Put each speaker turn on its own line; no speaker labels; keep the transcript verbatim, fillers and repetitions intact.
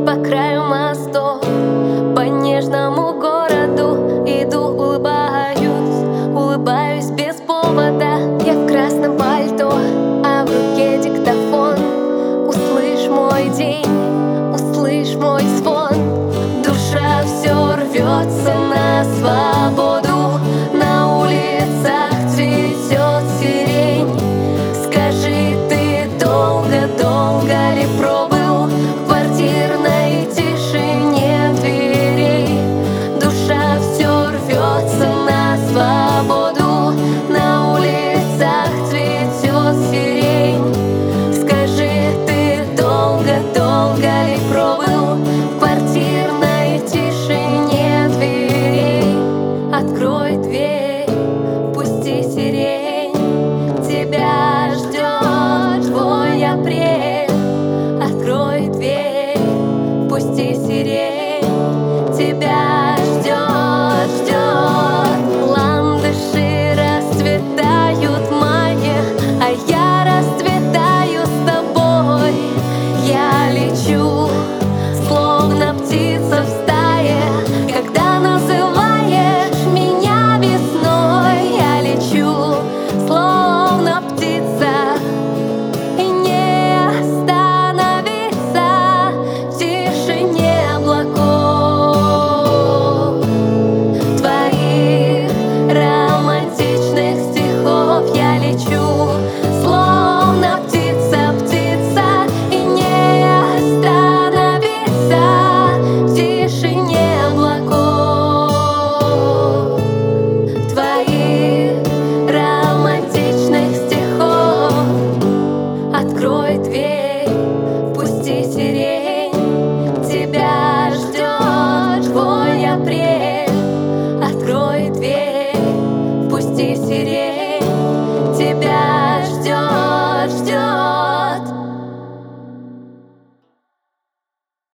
по краю мостов, по нежному городу иду, улыбаюсь, улыбаюсь без повода. Я в красном пальто, а в руке диктофон. Услышь мой день, услышь мой звон. Душа все рвется на свободу, на улицах цветет сирень. Скажи, ты долго-долго ли пробыл в квартирной тишине дверей? Душа все рвется на свободу, на улицах цветет сирень. Скажи, ты долго-долго ли пробыл в квартирной тишине дверей? Открой дверь, пусти сирень, тебя ждет твой апрель. Открой дверь, пусти сирень, тебя ждет, ждет. Ландыши расцветают в мае, а я расцветаю с тобой. Я лечу, словно птица в стае, когда называешь меня весной. Я лечу, словно птица, и не остановиться в тишине облаков. Твоих романтичных стихов я лечу, словно птица, птица, и не остановиться в тишине облаков. Твоих романтичных стихов. Открой дверь, пусти сирень, тебя ждет твой апрель. Открой дверь, пусти сирень, тебя